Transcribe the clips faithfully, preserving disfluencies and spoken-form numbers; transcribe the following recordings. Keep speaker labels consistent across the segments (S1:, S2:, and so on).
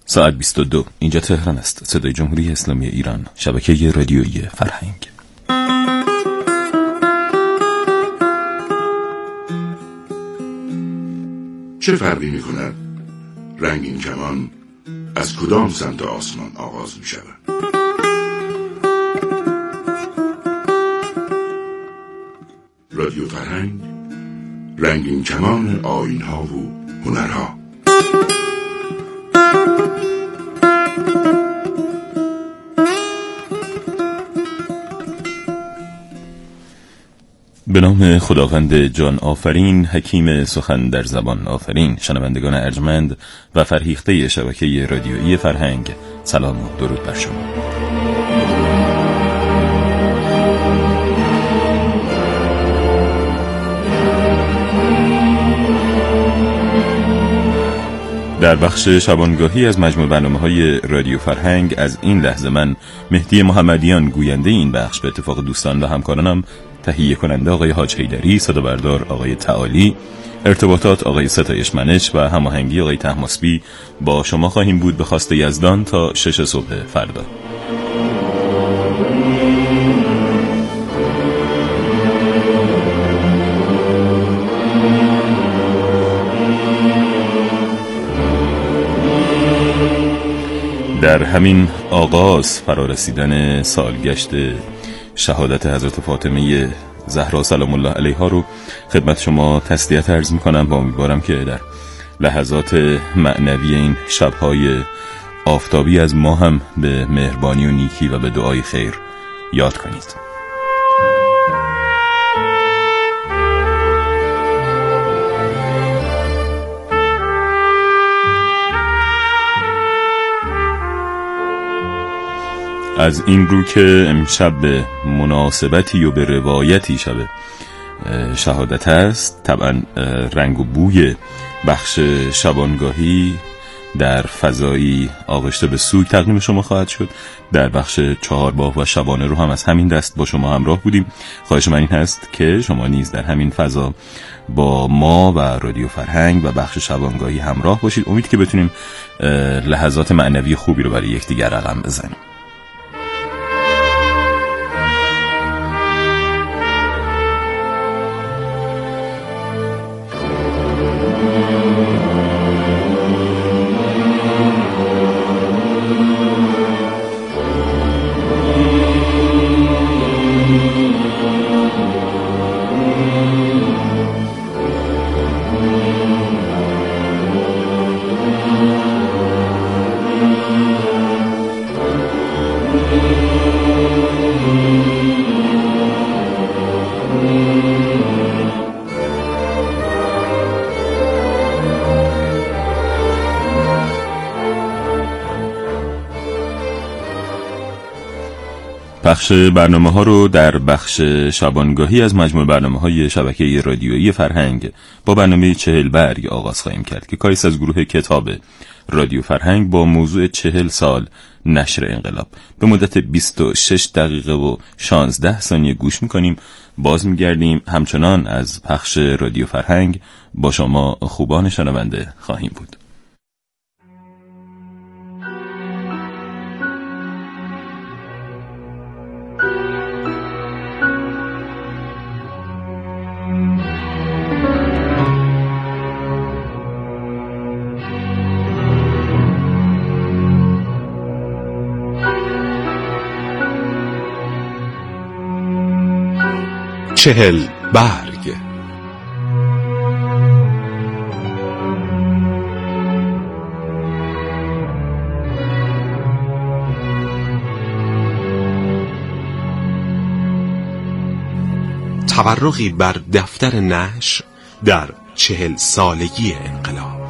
S1: ساعت بیست و دو. اینجا تهران است. صدای جمهوری اسلامی ایران، شبکه رادیویی فرهنگ.
S2: چه فرقی می کند رنگین کمان از کدام سمت آسمان آغاز می شود؟ رادیو فرهنگ، رنگین کمان آیین‌ها و هنرها.
S1: به نام خداوند جان آفرین، حکیم سخن در زبان آفرین. شنوندگان ارجمند و فرهیخته شبکه رادیویی فرهنگ، سلام و درود بر شما. در بخش شبانگاهی از مجموع برنامه‌های رادیو فرهنگ از این لحظه من مهدی محمدیان گوینده این بخش به اتفاق دوستان و همکارانم، تهیه کننده آقای حاج حیدری، صدا بردار آقای تعالی، ارتباطات آقای ستایش منش و هماهنگی آقای طهماسبی با شما خواهیم بود به خواست یزدان تا شش صبح فردا. در همین آغاز فرارسیدن سالگشت شهادت حضرت فاطمه زهرا سلام الله علیها رو خدمت شما تسلیت عرض میکنم و امیدوارم که در لحظات معنوی این شبهای آفتابی از ما هم به مهربانی و نیکی و به دعای خیر یاد کنید. از این رو که امشب به مناسبتی و به روایتی شب شهادت است، طبعا رنگ و بوی بخش شبانگاهی در فضایی آغشته به سوگ تقدیم شما خواهد شد. در بخش چهارباغ و شبانه رو هم از همین دست با شما همراه بودیم. خواهش من این هست که شما نیز در همین فضا با ما و رادیو فرهنگ و بخش شبانگاهی همراه باشید. امید که بتونیم لحظات معنوی خوبی رو برای یکدیگر رقم بزنیم. بخش برنامه ها رو در بخش شبانگاهی از مجموع برنامه های شبکه رادیویی فرهنگ با برنامه چهل برگ آغاز خواهیم کرد که کاریست از گروه کتاب رادیو فرهنگ با موضوع چهل سال نشر انقلاب. به مدت بیست و شش دقیقه و شانزده ثانیه گوش میکنیم. باز میگردیم همچنان از پخش رادیو فرهنگ با شما خوبان شنونده خواهیم بود.
S3: چهل برگ. تورقی بر دفتر نشر در چهل سالگی انقلاب.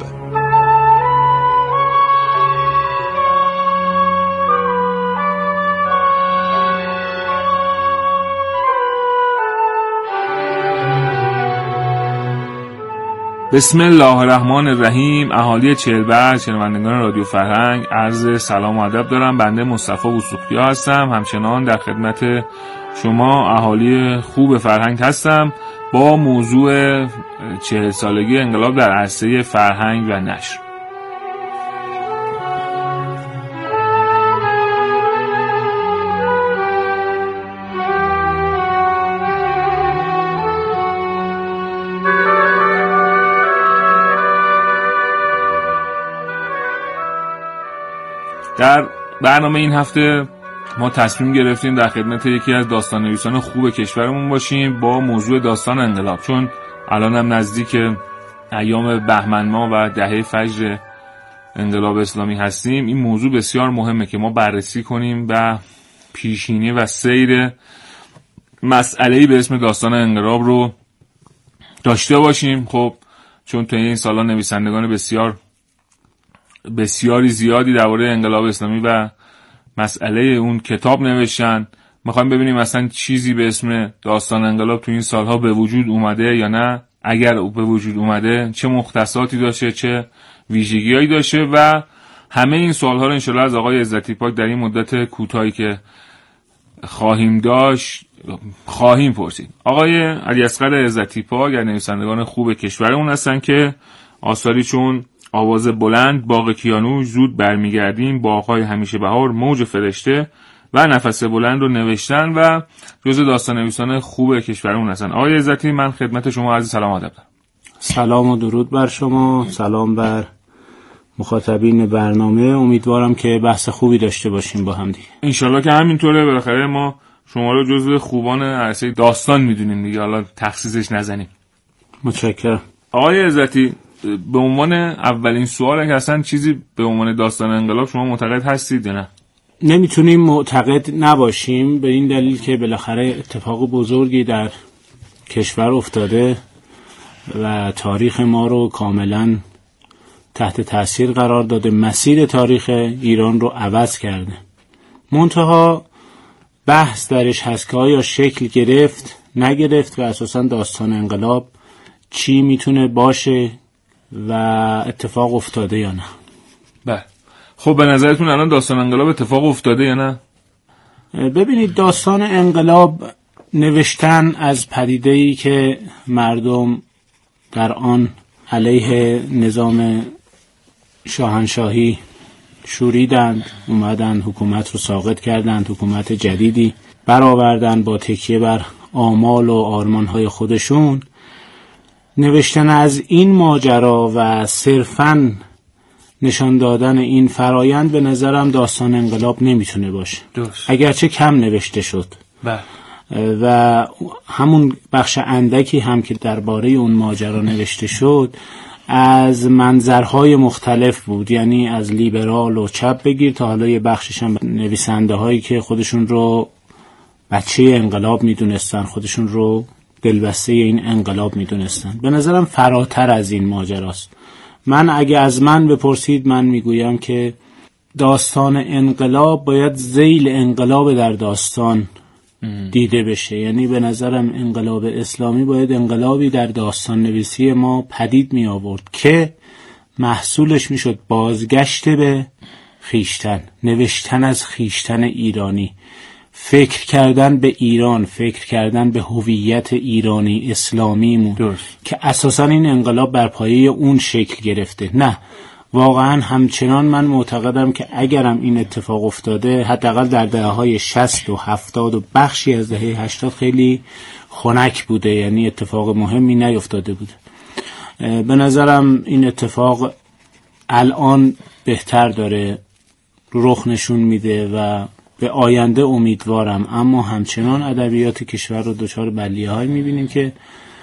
S4: بسم الله الرحمن الرحیم. اهالی چهلبرگ، شنوندگان رادیو فرهنگ، عرض سلام و ادب دارم. بنده مصطفی وثوقی هستم. همچنان در خدمت شما اهالی خوب فرهنگ هستم با موضوع چهل سالگی انقلاب در عرصه فرهنگ و نشر. در برنامه این هفته ما تصمیم گرفتیم در خدمت یکی از داستان نویسان خوب کشورمون باشیم با موضوع داستان انقلاب، چون الان هم نزدیک ایام بهمن ماه و دهه فجر انقلاب اسلامی هستیم. این موضوع بسیار مهمه که ما بررسی کنیم و پیشینی و سیر مسئله‌ای به اسم داستان انقلاب رو داشته باشیم. خب چون تو این سالا نویسندگان بسیار بسیاری زیادی درباره انقلاب اسلامی و مسئله اون کتاب نوشتن، میخوایم ببینیم اصلا چیزی به اسم داستان انقلاب تو این سالها به وجود اومده یا نه، اگر به وجود اومده چه مختصاتی داشته، چه ویژگی‌هایی داشته و همه این سوال‌ها رو انشالله از آقای عزتی پاک در این مدت کوتاهی که خواهیم داشت خواهیم پرسید. آقای علی اصغر عزتی پاک از نویسندگان خوب کشورمون هستن که آثاری چون آواز بلند، باغ کیانوش، زود برمیگردیم، باغ‌های همیشه بهار، موج فرشته و نفس بلند رو نوشتن و جزء داستان نویسان خوب کشورمون هستن. آقای عزتی، من خدمت شما عرض سلام ادب دارم.
S5: سلام و درود بر شما، سلام بر مخاطبین برنامه. امیدوارم که بحث خوبی داشته باشیم با هم دیگه.
S4: انشالله که همینطوره. بالاخره ما شما رو جزء خوبان عرصه داستان میدونیم دیگه، حالا تخصیصش نزنیم.
S5: متشکرم.
S4: آقای عزتی، به عنوان اولین سوال که اصلا چیزی به عنوان داستان انقلاب شما معتقد هستید یا نه؟
S5: نمیتونیم معتقد نباشیم به این دلیل که بالاخره اتفاق بزرگی در کشور افتاده و تاریخ ما رو کاملا تحت تاثیر قرار داده، مسیر تاریخ ایران رو عوض کرده. منتها بحث درش هست که آیا شکل گرفت نگرفت و اساسا داستان انقلاب چی میتونه باشه و اتفاق افتاده یا نه.
S4: بله. خب به نظرتون الان داستان انقلاب اتفاق افتاده یا نه؟
S5: ببینید، داستان انقلاب نوشتن از پدیده‌ای که مردم در آن علیه نظام شاهنشاهی شوریدند، اومدن حکومت رو ساقط کردند، حکومت جدیدی برآوردن با تکیه بر آمال و آرمان‌های خودشون. نوشتن از این ماجرا و صرفاً نشان دادن این فرایند به نظرم داستان انقلاب نمیتونه باشه، درست. اگرچه کم نوشته شد بله. و همون بخش اندکی هم که درباره اون ماجرا نوشته شد از منظرهای مختلف بود، یعنی از لیبرال و چپ بگیر تا حالا یه بخشش هم نویسنده هایی که خودشون رو بچه انقلاب میدونستن، خودشون رو دلبسته این انقلاب میدونستن. به نظرم فراتر از این ماجراست. من اگه از من بپرسید، من میگویم که داستان انقلاب باید ذیل انقلاب در داستان دیده بشه. یعنی به نظرم انقلاب اسلامی باید انقلابی در داستان نویسی ما پدید می آورد که محصولش میشد بازگشت به خیشتن، نوشتن از خیشتن ایرانی، فکر کردن به ایران، فکر کردن به هویت ایرانی اسلامیمون که اساساً این انقلاب بر پایه اون شکل گرفته. نه، واقعاً همچنان من معتقدم که اگرم این اتفاق افتاده، حداقل در دهه‌های شصت و هفتاد و بخشی از دهه هشتاد خیلی خنک بوده، یعنی اتفاق مهمی نیفتاده بوده. به نظرم این اتفاق الان بهتر داره رخ نشون میده و به آینده امیدوارم، اما همچنان ادبیات کشور رو دچار بلیه‌های می‌بینیم که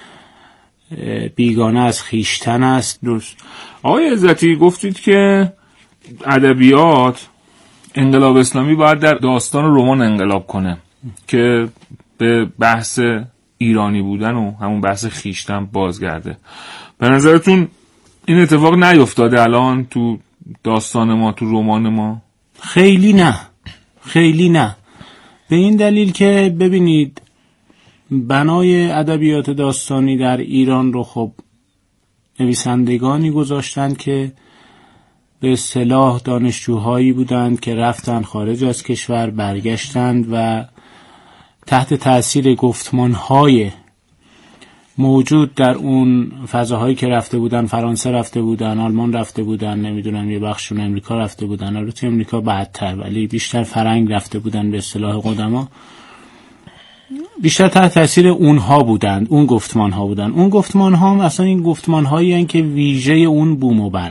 S5: بیگانه از خیشتن است.
S4: درست. آقای عزتی، گفتید که ادبیات انقلاب اسلامی باید در داستان و رمان انقلاب کنه که به بحث ایرانی بودن و همون بحث خیشتن بازگرده. به نظرتون این اتفاق نیفتاده الان تو داستان ما، تو رمان ما؟
S5: خیلی نه، خیلی نه. به این دلیل که ببینید بنای ادبیات داستانی در ایران رو خب نویسندگانی گذاشتن که به اصطلاح دانشجوهایی بودند که رفتن خارج از کشور، برگشتند و تحت تأثیر گفتمانهای موجود در اون فضاهایی که رفته بودن، فرانسه رفته بودن، آلمان رفته بودن، نمیدونم یه بخشون امریکا رفته بودن، البته امریکا بعدتر ولی بیشتر فرنگ رفته بودن به اصطلاح قدما، بیشتر تحت تاثیر اونها بودند، اون گفتمان ها بودند. اون گفتمان ها هم اصلا این گفتمان هایی هستند که ویژه اون بوم و برن.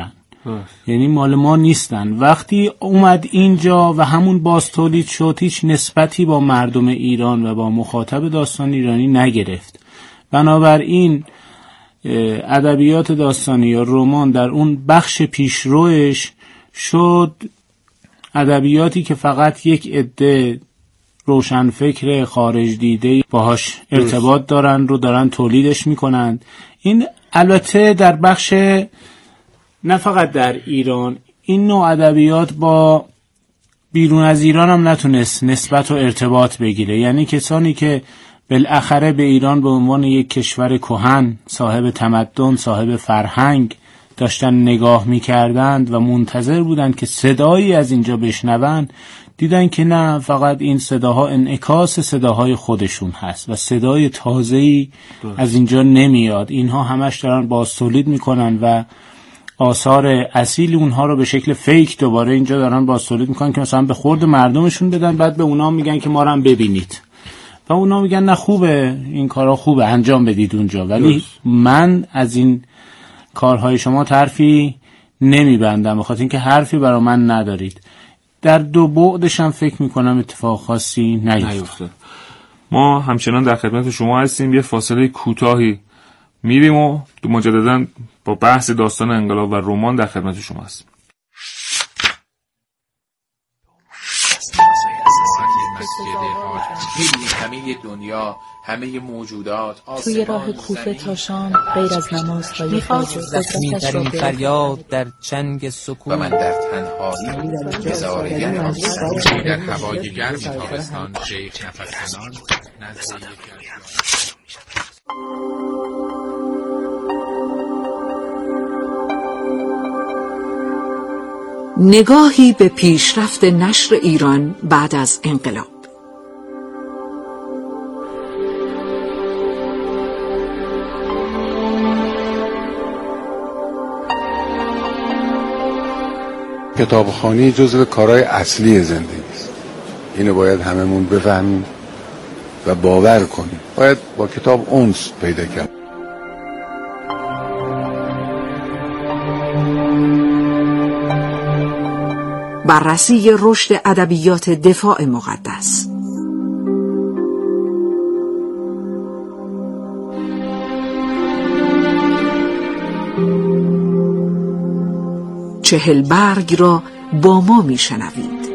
S5: یعنی مال ما نیستن. وقتی اومد اینجا و همون باز تولید شد، هیچ نسبتی با مردم ایران و با مخاطب داستان ایرانی نگرفت. بنابراین ادبیات داستانی یا رمان در اون بخش پیشروش شد ادبیاتی که فقط یک عده روشنفکر خارج دیده باهاش ارتباط دارن رو دارن تولیدش میکنن. این البته در بخش نه فقط در ایران، این نوع ادبیات با بیرون از ایران هم نتونست نسبت و ارتباط بگیره. یعنی کسانی که بالاخره به ایران به عنوان یک کشور کهن صاحب تمدن، صاحب فرهنگ داشتن نگاه میکردند و منتظر بودند که صدایی از اینجا بشنوند، دیدن که نه، فقط این صداها انعکاس صداهای خودشون هست و صدای تازه‌ای از اینجا نمیاد. اینها همش دارن باز تولید میکنن و آثار اصیل اونها رو به شکل فیک دوباره اینجا دارن باز تولید میکنن که مثلا به خورد مردمشون بدن، بعد به اونا میگن که ما رو هم ببینید و اونا میگن نه خوبه، این کارا خوبه، انجام بدید اونجا، ولی من از این کارهای شما حرفی نمیبندم، بخاطر اینکه حرفی برای من ندارید. در دو بعدش هم فکر میکنم اتفاق خاصی نیفتاد.
S4: ما همچنان در خدمت شما هستیم. یه فاصله کوتاهی میریم و دو مجددا با بحث داستان انقلاب و رمان در خدمت شما هستیم.
S6: همه دنیا، همه موجودات
S7: توی راه کوفه تا شام غیر از نماز های فجر قدرتش را
S8: فریاد در چنگ سکون
S6: و من در تنهایی هزارگر آسان
S9: در هوای گرم تابستان شیخ نفس‌زنان نزد
S10: نگاهی به پیشرفت نشر ایران بعد از انقلاب.
S11: کتابخوانی جزو کارهای اصلی زندگی است. اینو باید هممون بفهمیم و باور کنیم. باید با کتاب انس پیدا کرد.
S10: بررسی رشد ادبیات دفاع مقدس. چهل برگ را با ما میشنوید.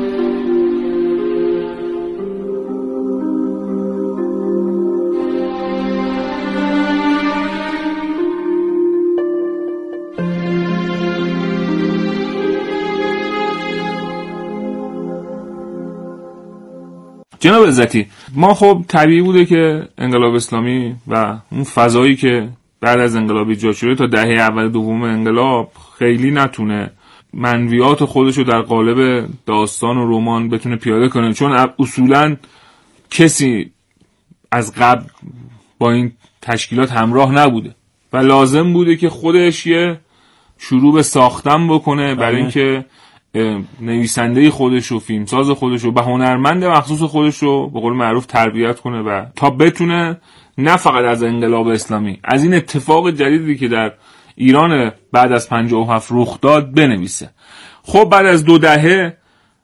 S4: جناب عزتی، ما خب طبیعی بوده که انقلاب اسلامی و اون فضایی که بعد از انقلاب ایجاد شده تا دهه اول دوم انقلاب خیلی نتونه منویات خودشو در قالب داستان و رمان بتونه پیاده کنه، چون اصولا کسی از قبل با این تشکیلات همراه نبوده و لازم بوده که خودش یه شروع به ساختن بکنه برای اینکه نویسنده خودشو، فیلمساز خودشو، به هنرمند مخصوص خودشو به قول معروف تربیت کنه و تا بتونه نه فقط از انقلاب اسلامی، از این اتفاق جدیدی که در ایران بعد از پنجاه و هفت رخ داد بنویسه. خب بعد از دو دهه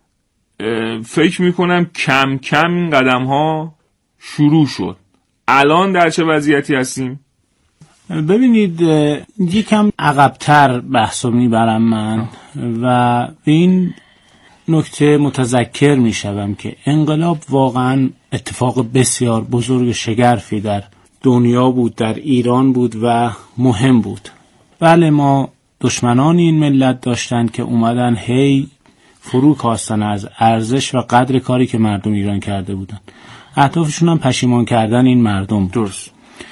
S4: فکر میکنم کم کم این قدم ها شروع شد. الان در چه وضعیتی هستیم؟
S5: ببینید یکم عقب‌تر بحثو میبرم من و به این نکته متذکر میشوم که انقلاب واقعا اتفاق بسیار بزرگ شگرفی در دنیا بود، در ایران بود و مهم بود. بله ما دشمنان این ملت داشتند که اومدن هی فرو کاستن از ارزش و قدر کاری که مردم ایران کرده بودن. اهدافشون هم پشیمان کردن این مردم. درست.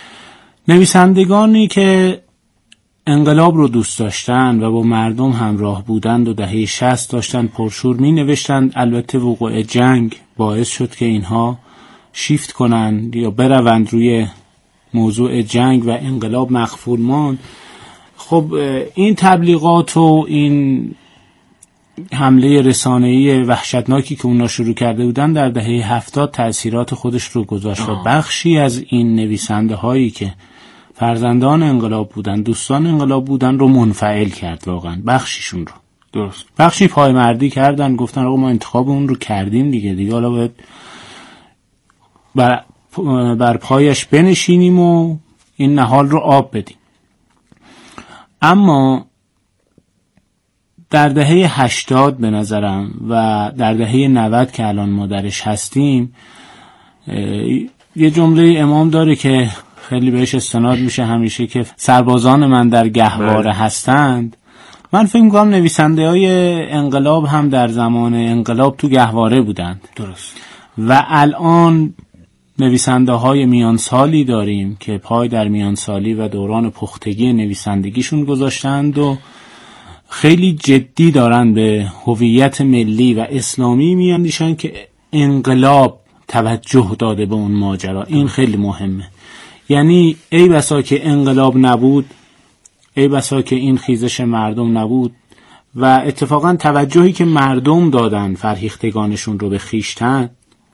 S5: نویسندگانی که انقلاب رو دوست داشتن و با مردم همراه بودند و دهه شصت داشتن پرشور می نوشتند. البته وقوع جنگ باعث شد که اینها شیفت کنند یا بروند روی موضوع جنگ و انقلاب مخفول ماند. خب این تبلیغات و این حمله رسانه‌ای وحشتناکی که اونا شروع کرده بودن در دهه هفتاد تأثیرات خودش رو گذاشت و بخشی از این نویسنده هایی که فرزندان انقلاب بودن، دوستان انقلاب بودن رو منفعل کرد واقعا بخشیشون رو.
S4: درست.
S5: بخشی پایمردی کردن، گفتن آقا ما انتخاب اون رو کردیم دیگه دیگه حالا باید بر, بر پایش بنشینیم و این نهال رو آب بدیم. اما در دهه هشتاد به نظرم و در دهه نود که الان ما درش هستیم، یه جمله امام داره که خیلی بهش استناد میشه همیشه که سربازان من در گهواره هستند. من فکر می‌کنم نویسنده های انقلاب هم در زمان انقلاب تو گهواره بودند.
S4: درست.
S5: و الان نویسنده های میانسالی داریم که پای در میانسالی و دوران پختگی نویسندگیشون گذاشتند و خیلی جدی دارن به هویت ملی و اسلامی میاندیشن که انقلاب توجه داده به اون ماجرا. این خیلی مهمه. یعنی ای بسا که انقلاب نبود، ای بسا که این خیزش مردم نبود و اتفاقا توجهی که مردم دادن فرهیختگانشون رو به خیشتن،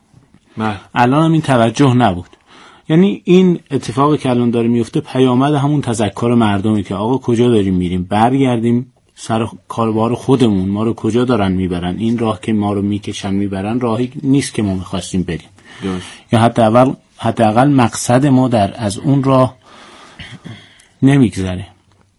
S5: الان هم این توجه نبود. یعنی این اتفاقی که الان داره میفته پیامد همون تذکر مردمی که آقا کجا داریم میریم، برگردیم سر کاربار خودمون، ما رو کجا دارن میبرن، این راه که ما رو میکشن میبرن راهی نیست که ما میخواستیم بریم.
S4: درست.
S5: یا حتی اول حداقل مقصد ما در از اون راه نمیگذره.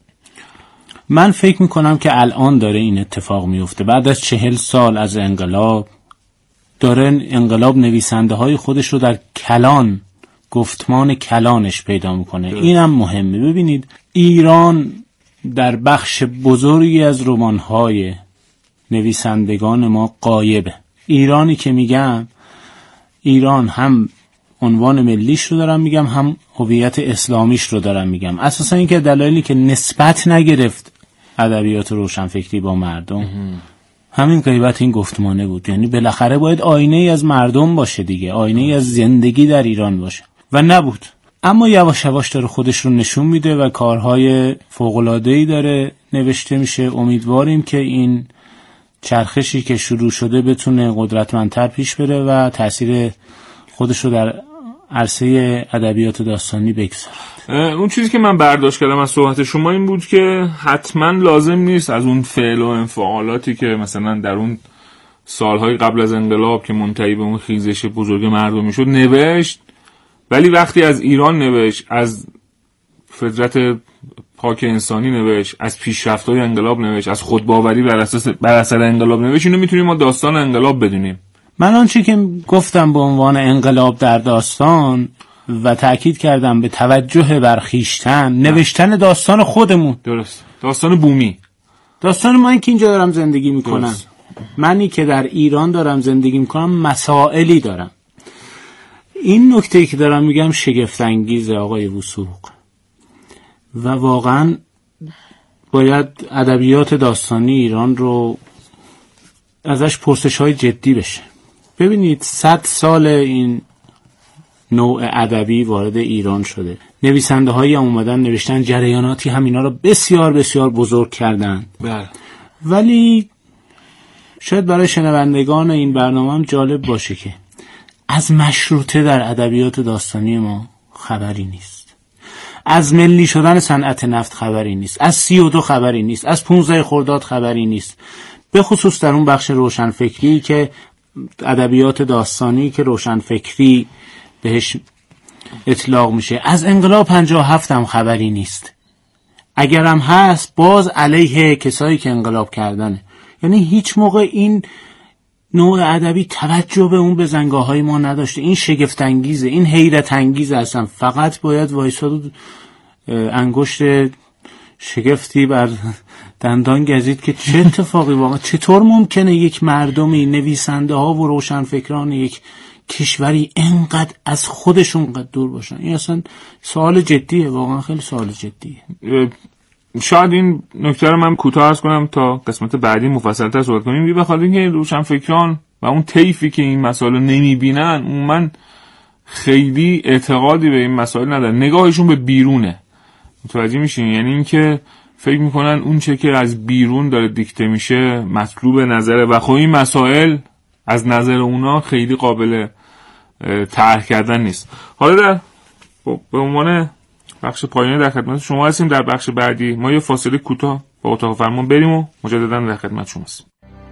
S5: من فکر میکنم که الان داره این اتفاق میفته. بعد از چهل سال از انقلاب داره انقلاب نویسنده های خودش رو در کلان، گفتمان کلانش پیدا میکنه. اینم مهمه. ببینید ایران در بخش بزرگی از رمان‌های نویسندگان ما غایبه. ایرانی که میگم، ایران هم عنوان ملیش رو دارم میگم، هم هویت اسلامیش رو دارم میگم. اساسا این که دلایلی که نسبت نگرفت ادبیات روشنفکری با مردم، همین غیبت این گفتمانه بود. یعنی بالاخره باید آینه ای از مردم باشه دیگه، آینه ای از زندگی در ایران باشه و نبود. اما یواش یواش داره خودش رو نشون میده و کارهای فوق‌العاده‌ای داره نوشته میشه. امیدواریم که این چرخشی که شروع شده بتونه قدرتمندتر پیش بره و تأثیر خودش رو در عرصه ادبیات داستانی بگذاره.
S4: اون چیزی که من برداشت کردم از صحبت شما این بود که حتما لازم نیست از اون فعل و انفعالاتی که مثلا در اون سالهای قبل از انقلاب که منتهی به اون خیزش بزرگ مردمی شد نوشت، ولی وقتی از ایران نوشت، از فطرت پاک انسانی نوشت، از پیشرفت‌های انقلاب نوشت، از خودباوری بر اساس بر اثر انقلاب نوشت، اینو میتونیم ما داستان انقلاب بدونیم.
S5: من آنچه که گفتم به عنوان انقلاب در داستان و تأکید کردم به توجه بر خویشتن، نوشتن داستان خودمون.
S4: درست. داستان بومی.
S5: داستان من که اینجا دارم زندگی میکنم. درست. منی که در ایران دارم زندگی میکنم مسائلی دارم. این نکته‌ای که دارم میگم شگفت انگیزه آقای وثوق و واقعا باید ادبیات داستانی ایران رو ازش پرسش‌های جدی بشه. ببینید صد سال این نوع ادبی وارد ایران شده، نویسنده هایی هم اومدن نوشتن، جریاناتی هم اینا رو بسیار بسیار بزرگ کردن.
S4: بله.
S5: ولی شاید برای شنوندگان این برنامه هم جالب باشه که از مشروطه در ادبیات داستانی ما خبری نیست، از ملی شدن صنعت نفت خبری نیست، از سی و دو خبری نیست، از پونزده خرداد خبری نیست، به خصوص در اون بخش روشنفکری که ادبیات داستانی که روشنفکری بهش اطلاق میشه. از انقلاب پنجاه و هفت هم خبری نیست، اگرم هست باز علیه کسایی که انقلاب کردنه. یعنی هیچ موقع این نوع ادبی توجه به اون بزنگاه‌های ما نداشته. این شگفت انگیزه، این حیرت انگیزه. اصلا فقط باید وایساد انگشت شگفتی بر دندان گزید که چه اتفاقی واقعا، چطور ممکنه یک مردمی، نویسنده ها و روشنفکران یک کشوری اینقدر از خودشون قد دور باشن؟ این اصلا سوال جدیه، واقعا خیلی سوال جدیه.
S4: شاید این نکته رو من کوتاه عرض کنم تا قسمت بعدی مفصل‌تر صحبت کنیم. بی بخاطر اینکه روشنفکران و اون طیفی که این مسائل رو نمیبینن عموما خیلی اعتقادی به این مسائل ندارن، نگاهشون به بیرونه. متوجه میشین؟ یعنی اینکه فکر میکنن اون چه که از بیرون داره دیکته میشه مطلوب نظره و خب این مسائل از نظر اونا خیلی قابل طرح کردن نیست. حالا در به عنوان بخش پایانی در خدمت شما هستیم. در بخش بعدی ما یه فاصله کوتاه با اتاق فرمان بریم و مجددا در خدمت شما هستیم.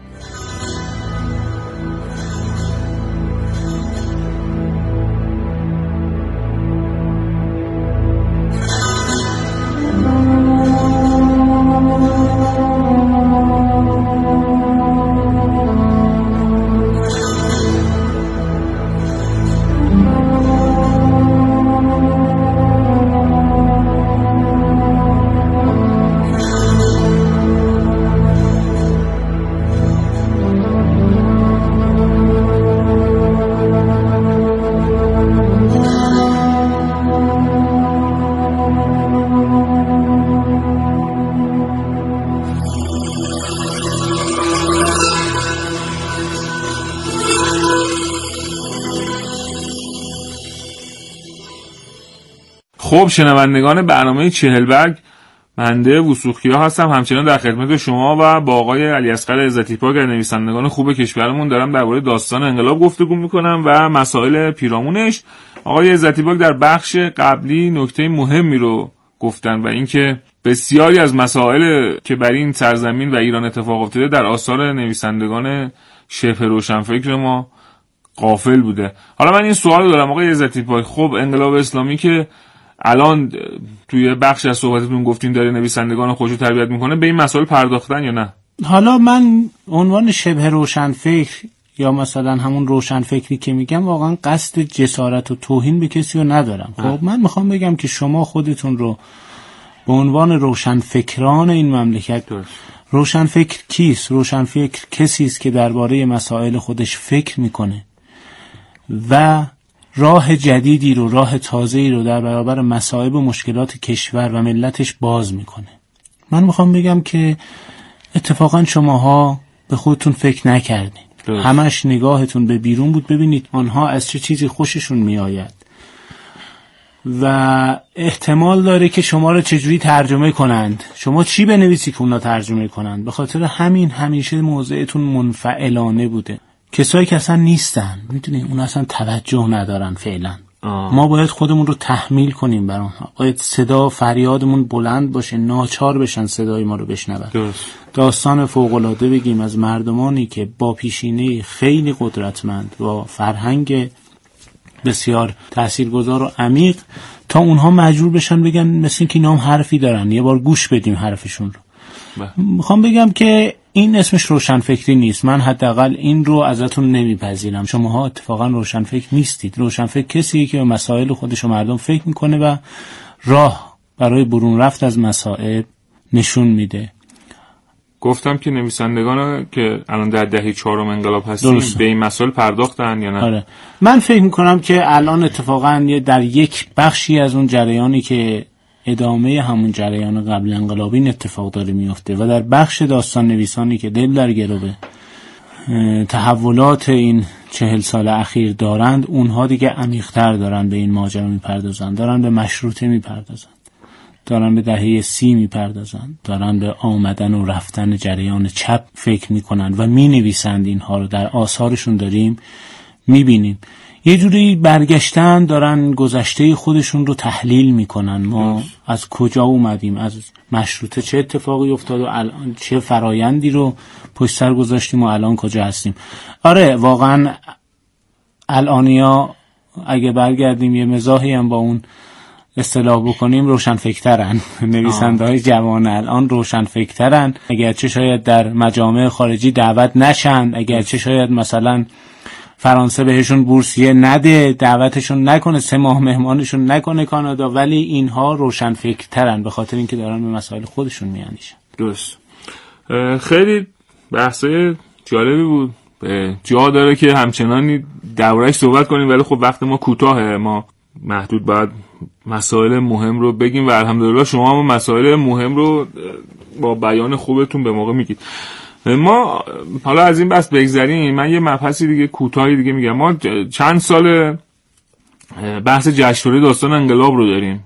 S4: خب شنوندگان برنامه چهل برگ، بنده وثوقیا هستم، همچنان در خدمت شما و با آقای علیاصغر عزتی پاک از نویسندگان خوب کشورمون دارم درباره داستان انقلاب گفتگو میکنم و مسائل پیرامونش. آقای عزتی پاک در بخش قبلی نکته مهمی رو گفتن و اینکه بسیاری از مسائل که بر این سرزمین و ایران اتفاق افتاده در آثار نویسندگان شبه روشنفکر ما غافل بوده. حالا من این سوال دارم آقای عزتی پاک، خب انقلاب اسلامی که الان توی بخش از صحبتتون گفتین داره نویسندگان خودشو تربیت میکنه، به این مسائل پرداختن یا نه؟
S5: حالا من عنوان شبه روشنفکر یا مثلا همون روشنفکری که میگم واقعا قصد جسارت و توهین به کسی رو ندارم. خب من میخوام بگم که شما خودتون رو به عنوان روشنفکران این مملکت دارید. روشنفکر کیست؟ روشنفکر کسی است که درباره مسائل خودش فکر میکنه و راه جدیدی رو، راه تازه‌ای رو در برابر مصائب و مشکلات کشور و ملتش باز میکنه. من میخوام بگم که اتفاقا شماها به خودتون فکر نکردین، همش نگاهتون به بیرون بود ببینید آنها از چه چیزی خوششون میآید و احتمال داره که شما رو چجوری ترجمه کنند، شما چی بنویسی که اونا ترجمه کنند. به خاطر همین همیشه موضعتون منفعلانه بوده. کسایی که اصلا نیستن، میدونی اون اصلا توجه ندارن فعلا. آه. ما باید خودمون رو تحمیل کنیم بر اونها، باید صدا فریادمون بلند باشه، ناچار بشن صدای ما رو بشنون. داستان فوق‌العاده بگیم از مردمانی که با پیشینه خیلی قدرتمند و فرهنگ بسیار تاثیرگذار و عمیق تا اونها مجبور بشن بگن مثل اینکه اینا هم حرفی دارن، یه بار گوش بدیم حرفشون رو. میخوام بگم که این اسمش روشنفکری نیست. من حداقل این رو ازتون نمیپذیرم. شماها اتفاقا روشنفکر نیستید. روشنفکر کسیه که به مسائل خودش و مردم فکر میکنه و راه برای برون رفت از مسائل نشون میده.
S4: گفتم که نویسندگان که الان در دهه چهارم انقلاب هستیم به این مسائل پرداختن یا نه؟
S5: آره. من فکر میکنم که الان اتفاقا در یک بخشی از اون جریانی که ادامه همون جریان قبل انقلابی این اتفاق داره میفته و در بخش داستان نویسانی که دل در گروه تحولات این چهل سال اخیر دارند، اونها دیگه عمیق‌تر دارن به این ماجرا میپردازن، دارن به مشروطه میپردازن، دارن به دهه سی میپردازن، دارن به آمدن و رفتن جریان چپ فکر میکنن و مینویسند. اینها رو در آثارشون داریم میبینیم. یه جوری برگشتن، دارن گذشته خودشون رو تحلیل میکنن. ما از کجا اومدیم، از مشروطه چه اتفاقی افتاد و الان چه فرایندی رو پشت سر گذاشتیم و الان کجا هستیم. آره واقعا الانیا اگه برگردیم یه مزاحی هم با اون اصطلاح بکنیم روشنفکرن. نویسنده‌های جوان الان روشنفکرن، اگرچه شاید در مجامع خارجی دعوت نشن، اگرچه شاید مثلا فرانسه بهشون بورسیه نده، دعوتشون نکنه، سه ماه مهمانشون نکنه کانادا، ولی اینها روشنفکرترن به خاطر اینکه دارن به مسائل خودشون میاندیشن.
S4: درست. خیلی بحثای جالبی بود. جا داره که همچنانی درباره‌اش صحبت کنیم ولی خب وقت ما کوتاهه، ما محدود باید مسائل مهم رو بگیم و الحمدلله شما هم مسائل مهم رو با بیان خوبتون به موقع میگید. ما حالا از این بحث بگذریم، من یه مبحثی دیگه کوتاهی دیگه میگم. ما چند سال بحث جشنواره داستان انقلاب رو داریم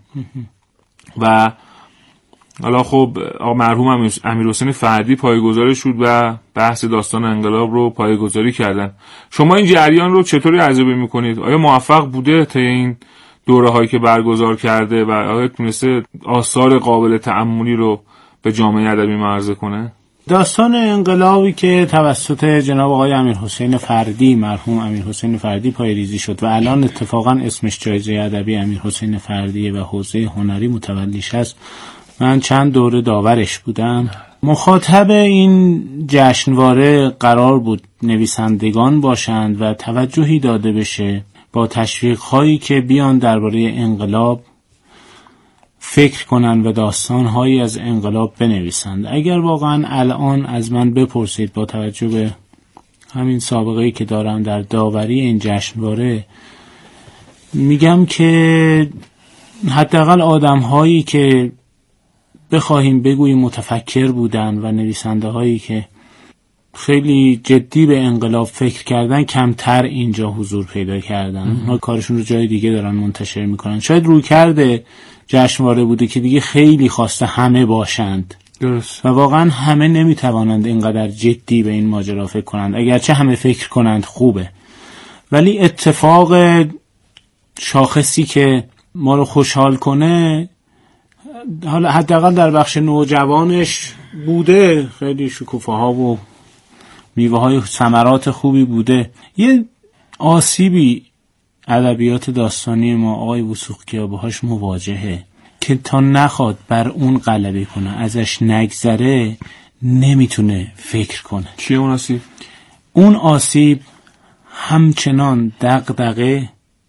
S4: و حالا خب آقا مرحوم امیرحسین فردی پایه‌گذارش شد و بحث داستان انقلاب رو پایه‌گذاری کردن. شما این جریان رو چطوری ارزیابی میکنید؟ آیا موفق بوده تا این دوره هایی که برگزار کرده و آیا تونسته آثار قابل تأملی رو به جامعه ادبی معرض کنه؟
S5: داستان انقلابی که توسط جناب آقای امیرحسین فردی، مرحوم امیرحسین فردی پایه‌ریزی شد و الان اتفاقا اسمش جایزه ادبی امیرحسین فردی و حوزه هنری متولیش است، من چند دوره داورش بودم. مخاطب این جشنواره قرار بود نویسندگان باشند و توجهی داده بشه با تشویق‌هایی که بیان درباره انقلاب فکر کنن و داستان‌هایی از انقلاب بنویسند. اگر واقعا الان از من بپرسید با توجه به همین سابقه‌ای که دارم در داوری این جشنواره، میگم که حداقل آدم‌هایی که بخواهیم بگوییم متفکر بودن و نویسنده هایی که خیلی جدی به انقلاب فکر کردن کمتر اینجا حضور پیدا کردن. اونها کارشون رو جای دیگه دارن منتشر میکنن. شاید روی کرده جشنواره بوده که دیگه خیلی خواسته همه باشند.
S4: درست.
S5: و واقعا همه نمیتوانند اینقدر جدی به این ماجرا فکر کنند، اگرچه همه فکر کنند خوبه، ولی اتفاق شاخصی که ما رو خوشحال کنه حالا حداقل در بخش نوجوانش بوده، خیلی شکوفه‌ها و میوه‌های ثمرات خوبی بوده. یه آسیبی ادبیات داستانی ما آقای وثوق‌کیا باهاش مواجهه که تا نخواد بر اون غلبه کنه، ازش نگذره، نمیتونه فکر کنه.
S4: چیه اون آسیب؟
S5: اون آسیب همچنان دغدغه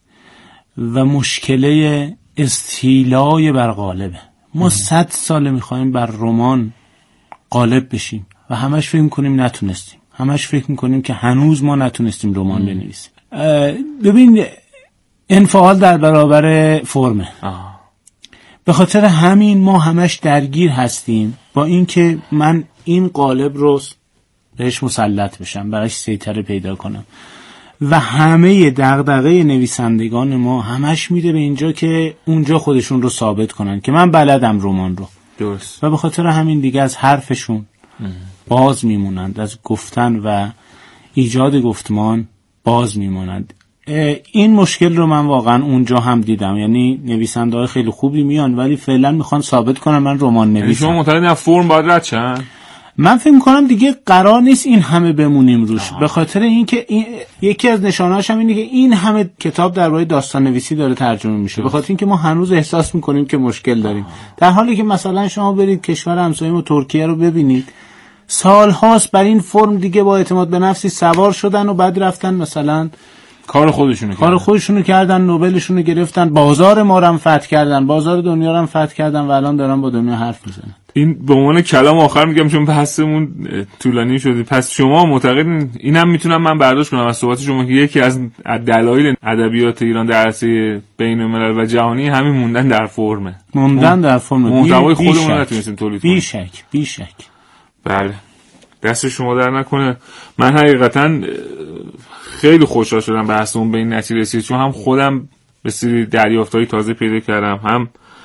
S5: و مشکله استیلای بر غالبه. ما صد ساله میخوایم بر رمان غالب بشیم و همش فکر میکنیم نتونستیم، همش فکر میکنیم که هنوز ما نتونستیم رمان بنویسیم. ببین انفعال در برابر فرمه. آه. به خاطر همین ما همش درگیر هستیم با اینکه من این قالب رو بهش مسلط بشم، براش سیطره پیدا کنم و همه دغدغه نویسندگان ما همش میده به اینجا که اونجا خودشون رو ثابت کنن که من بلدم رمان رو.
S4: درست.
S5: و به خاطر همین دیگه از حرفشون باز میمونند، از گفتن و ایجاد گفتمان باز میمونند. این مشکل رو من واقعا اونجا هم دیدم، یعنی نویسنده‌های خیلی خوبی میان ولی فعلا میخوان ثابت کنن من رمان نویسم.
S4: شما معتقدین از فرم باید رد شن؟
S5: من فکر می‌کنم دیگه قرار نیست این همه بمونیم روش. آه. به خاطر اینکه این یکی از نشانه‌هاش هم اینه که این همه کتاب درباره داستان نویسی داره ترجمه میشه. به خاطر اینکه ما هنوز احساس می‌کنیم که مشکل داریم. آه. در حالی که مثلا شما برید کشور همسایه ما ترکیه رو ببینید، سال‌هاست بر این فرم دیگه با اعتماد به نفسی سوار شدن و بعد رفتن مثلا
S4: کار خودشونو
S5: کار خودشونو کردن، نوبلشونو گرفتن، بازار ما رو هم فتح کردن، بازار دنیا رو هم فتح کردن و الان دارن با دنیا حرف میزنن.
S4: این به عنوان کلام آخر میگم چون بحثمون طولانی شده. پس شما معتقدین اینم میتونم من برداشت کنم از صحبت شما که یکی از دلایل ادبیات ایران در عرصه بین‌الملل و جهانی همین موندن در فرمه.
S5: موندن در فرم.
S4: محتوای خودمون نتونستیم تولید کنیم.
S5: بی شک، بی شک.
S4: بله. دست شما در نکنه. من حقیقتاً خیلی خوشحال شدم بحثمون به این نتیجه رسید، چون هم خودم به سری دریافت‌های تازه پیدا کردم، هم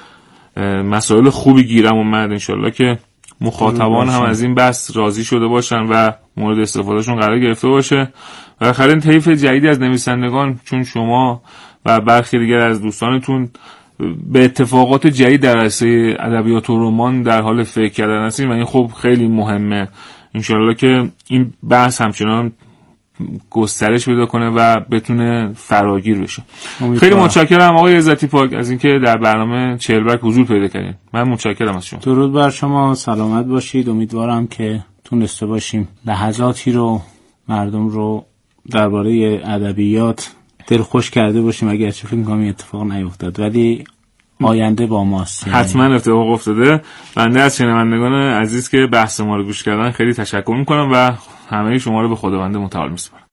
S4: مسائل خوبی گیرم اومد. انشالله که مخاطبان هم از این بحث راضی شده باشن و مورد استفادهشون قرار گرفته باشه. و آخرین این طیف جدیدی از نویسندگان چون شما و برخی دیگر از دوستانتون به اتفاقات جدید در عرصه ادبیات و رمان در حال فکر کردن هستین و این خب خیلی مهمه. انشالله که این بحث همچنان گسترش پیدا کنه و بتونه فراگیر بشه. خیلی متشکرم آقای عزتی پاک از اینکه در برنامه چهلبرگ حضور پیدا کردین. من متشکرم از شما.
S5: درود بر شما، سلامت باشید. امیدوارم که تونسته باشیم لحظاتی رو مردم رو درباره ادبیات دلخوش کرده باشیم، اگرچه فکر می‌کنم این اتفاق نیفتاد ولی آینده با ماست.
S4: حتما اتفاق افتاده. بنده از شنوندگان عزیز که بحث ما رو گوش کردن خیلی تشکر میکنم و همه شما رو به خداوند متعال میسپارم.